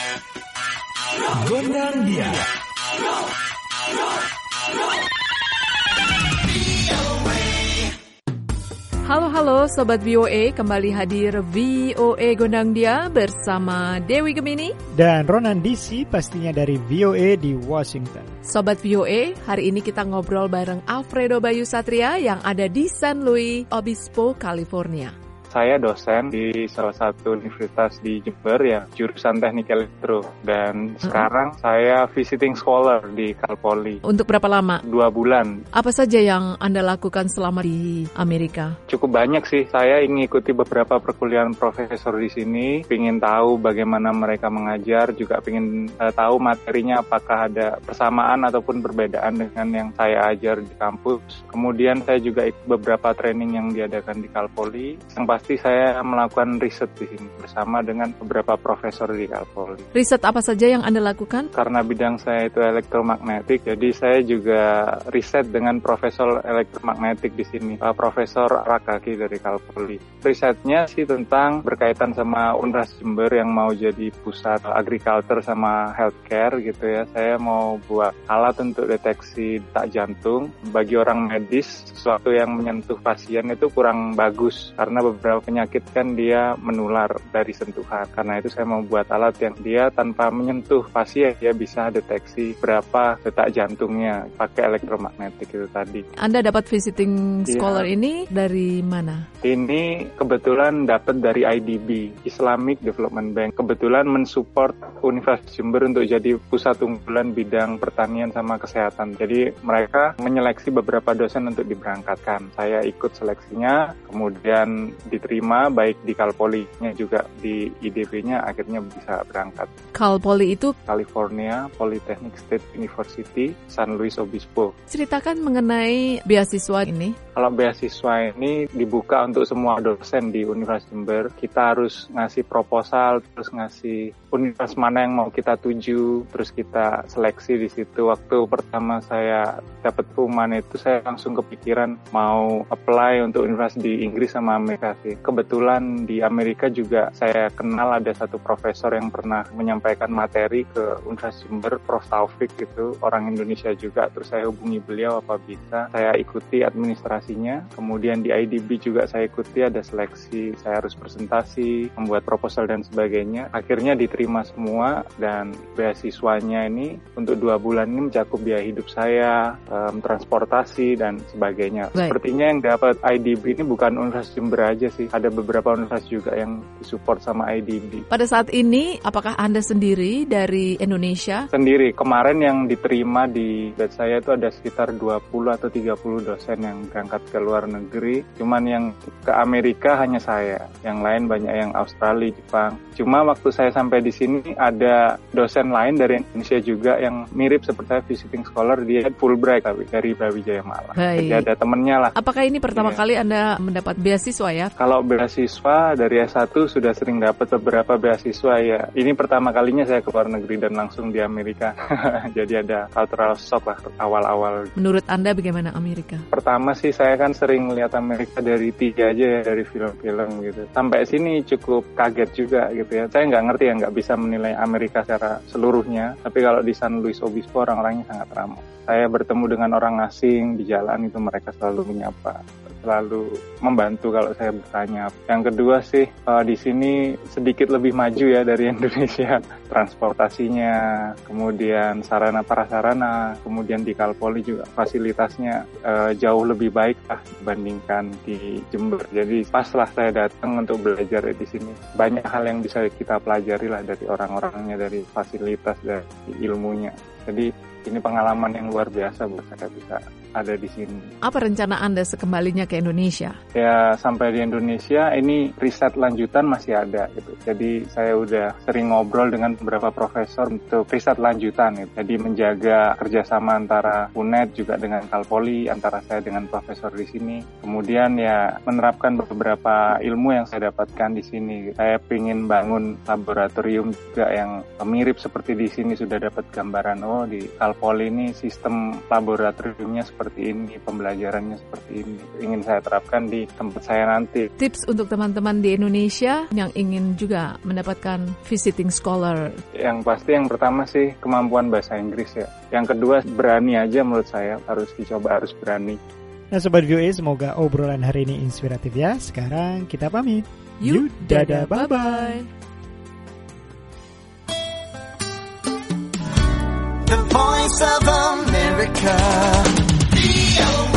Gondang dia. Halo Sobat VOA, kembali hadir VOA Gondang Dia bersama Dewi Gemini dan Ronan DC, pastinya dari VOA di Washington. Sobat VOA, hari ini kita ngobrol bareng Alfredo Bayu Satria yang ada di San Luis Obispo, California. Saya dosen di salah satu universitas di Jember ya, jurusan teknik elektro. Dan sekarang saya visiting scholar di Cal Poly. Untuk berapa lama? 2 bulan. Apa saja yang Anda lakukan selama di Amerika? Cukup banyak sih. Saya ingin ikuti beberapa perkuliahan profesor di sini. Ingin tahu bagaimana mereka mengajar, juga ingin tahu materinya apakah ada persamaan ataupun perbedaan dengan yang saya ajar di kampus. Kemudian saya juga ikut beberapa training yang diadakan di Cal Poly. Yang pasti saya melakukan riset di sini bersama dengan beberapa profesor di Cal Poly. Riset apa saja yang Anda lakukan? Karena bidang saya itu elektromagnetik, jadi saya juga riset dengan profesor elektromagnetik di sini, Profesor Rakaki dari Cal Poly. Risetnya sih tentang berkaitan sama Universitas Jember yang mau jadi pusat agriculture sama healthcare gitu ya. Saya mau buat alat untuk deteksi detak jantung. Bagi orang medis, sesuatu yang menyentuh pasien itu kurang bagus karena beberapa penyakit kan dia menular dari sentuhan. Karena itu saya mau buat alat yang dia tanpa menyentuh pasien dia bisa deteksi berapa detak jantungnya pakai elektromagnetik itu tadi. Anda dapat visiting scholar ini dari mana? Ini kebetulan dapat dari IDB, Islamic Development Bank. Kebetulan mensupport Universitas Jember untuk jadi pusat unggulan bidang pertanian sama kesehatan. Jadi mereka menyeleksi beberapa dosen untuk diberangkatkan. Saya ikut seleksinya, kemudian diterima baik di Cal Poly-nya juga di IDB-nya, akhirnya bisa berangkat. Cal Poly itu? California Polytechnic State University, San Luis Obispo. Ceritakan mengenai beasiswa ini. Kalau beasiswa ini dibuka untuk semua dosen di Universitas Jember. Kita harus ngasih proposal, terus ngasih universitas mana yang mau kita tuju, terus kita seleksi di situ. Waktu pertama saya dapat pengumuman itu, saya langsung kepikiran mau apply untuk universitas di Inggris sama Amerika sih. Kebetulan di Amerika juga saya kenal ada satu profesor yang pernah menyampaikan materi ke Universitas Jember, Prof. Taufik gitu, orang Indonesia juga. Terus saya hubungi beliau apa bisa. Saya ikuti administrasinya. Kemudian di IDB juga saya ikuti, ada seleksi. Saya harus presentasi, membuat proposal dan sebagainya. Akhirnya diterima semua dan beasiswanya ini untuk 2 bulan ini mencakup biaya hidup saya, transportasi dan sebagainya. Baik. Sepertinya yang dapat IDB ini bukan Universitas Jember aja sih. Ada beberapa universitas juga yang disupport sama IDB. Pada saat ini, apakah Anda sendiri dari Indonesia? Sendiri. Kemarin yang diterima di batch saya itu ada sekitar 20 atau 30 dosen yang berangkat ke luar negeri. Cuman yang ke Amerika hanya saya. Yang lain banyak yang Australia, Jepang. Cuma waktu saya sampai di sini ada dosen lain dari Indonesia juga yang mirip seperti saya, visiting scholar. Dia Fulbright dari Brawijaya Malang. Jadi ada temennya lah. Apakah ini pertama kali Anda mendapat beasiswa ya? Kalau beasiswa dari S1 sudah sering dapat beberapa beasiswa ya. Ini pertama kalinya saya ke luar negeri dan langsung di Amerika. Jadi ada cultural shock lah awal-awal. Menurut Anda bagaimana Amerika? Pertama sih saya kan sering lihat Amerika dari TV aja ya, dari film-film gitu. Sampai sini cukup kaget juga gitu ya. Saya nggak ngerti ya, nggak bisa menilai Amerika secara seluruhnya. Tapi kalau di San Luis Obispo orang-orangnya sangat ramah. Saya bertemu dengan orang asing di jalan itu mereka selalu menyapa, selalu membantu kalau saya bertanya. Yang kedua sih di sini sedikit lebih maju ya dari Indonesia. Transportasinya, kemudian sarana prasarana, kemudian di Cal Poly juga fasilitasnya jauh lebih baik lah dibandingkan di Jember. Jadi pas lah saya datang untuk belajar di sini. Banyak hal yang bisa kita pelajari lah dari orang-orangnya, dari fasilitas, dari ilmunya. Jadi ini pengalaman yang luar biasa buat saya bisa ada di sini. Apa rencana Anda sekembalinya ke Indonesia? Ya sampai di Indonesia ini riset lanjutan masih ada gitu. Jadi saya udah sering ngobrol dengan beberapa profesor untuk riset lanjutan gitu. Jadi menjaga kerjasama antara UNED juga dengan Cal Poly, antara saya dengan profesor di sini. Kemudian ya menerapkan beberapa ilmu yang saya dapatkan di sini. Saya ingin bangun laboratorium juga yang mirip seperti di sini, sudah dapat gambaran di Cal Alpoli ini sistem laboratoriumnya seperti ini, pembelajarannya seperti ini. Ingin saya terapkan di tempat saya nanti. Tips untuk teman-teman di Indonesia yang ingin juga mendapatkan visiting scholar. Yang pasti yang pertama sih kemampuan bahasa Inggris ya. Yang kedua berani aja menurut saya, harus dicoba, harus berani. Nah Sobat VOA, semoga obrolan hari ini inspiratif ya. Sekarang kita pamit. Yuk, dadah, bye-bye. The Voice of America.